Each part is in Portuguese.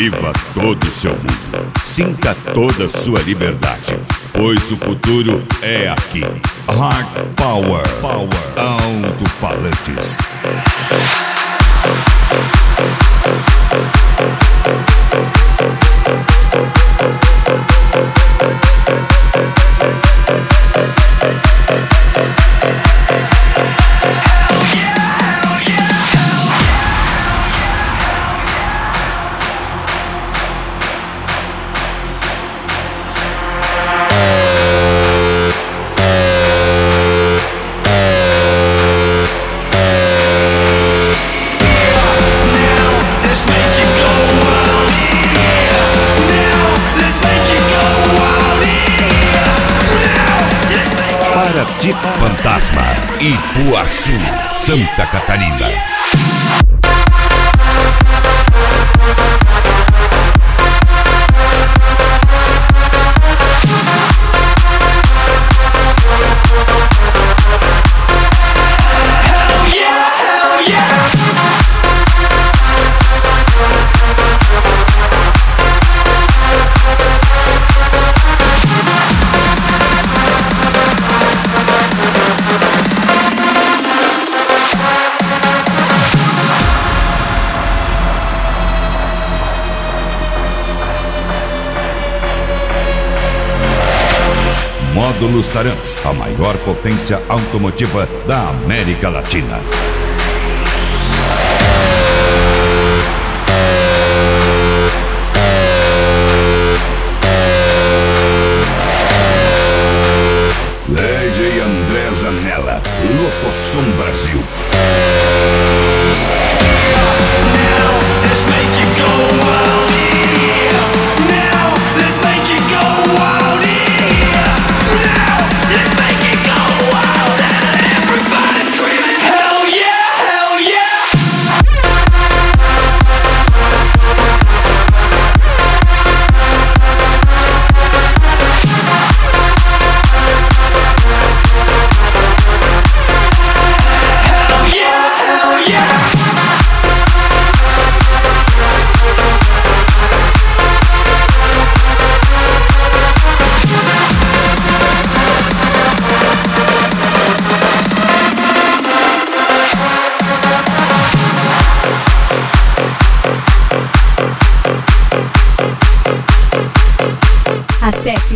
Viva todo o seu mundo. Sinta toda a sua liberdade, pois o futuro é aqui. Hard Power, Alto-Falantes. Paraty Fantasma, Ipuaçu, Santa Catarina. Módulos Taramps, a maior potência automotiva da América Latina. Lady André Zanella, Lotosom Brasil. Acesse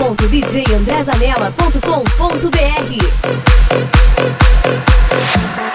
www.djandrezanella.com.br.